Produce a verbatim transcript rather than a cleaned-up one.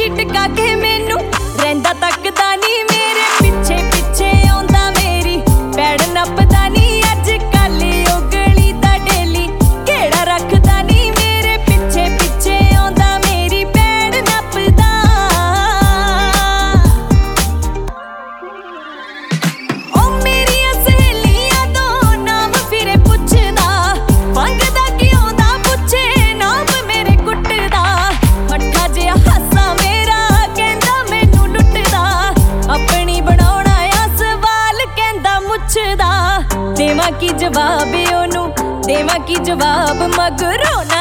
ਟਿਕਾ ਕੇ ਮੈਨੂੰ ਰਹਿੰਦਾ ਤੱਕਦਾ ਨੀ ਮੇਰੇ ਪਿੱਛੇ ਪਿੱਛੇ ਆਉਂਦਾ ਮੇਰੀ ਪੈੜ ਨੱਪਦਾ ਨੀ ਅੱਜ ਕੱਲ ਉਹ ਗਲੀ ਦਾ ਡੇਲੀ ਕਿਹੜਾ ਰੱਖਦਾ ਨੀ ਮੇਰੇ ਪਿੱਛੇ ਪਿੱਛੇ ਆਉਂਦਾ ਮੇਰੀ ਪੈੜ ਨੱਪਦਾ ਉਹ ਮੇਰੀਆਂ ਸਹੇਲੀਆਂ ਤੋਂ ਨਾਮ ਫਿਰੇ ਪੁੱਛਦਾ ਮੰਗਦਾ ਕਿ ਆਉਂਦਾ ਪੁੱਛੇ ਨਾਮ ਮੇਰੇ ਕੁੱਟਦਾ ਮੱਠਾ ਜਿਹਾ ਹਾਸਾ ਮੇਰਾ ਕਹਿੰਦਾ ਮੈਨੂੰ ਲੁੱਟਦਾ ਆਪਣੀ ਬਣਾਉਣਾ ਆ ਸਵਾਲ ਕਹਿੰਦਾ ਮੁੱਛਦਾ ਦੇਵਾਂ ਕੀ ਜਵਾਬ ਉਹਨੂੰ ਦੇਵਾਂ ਕੀ ਜਵਾਬ ਮਗਰੋਂ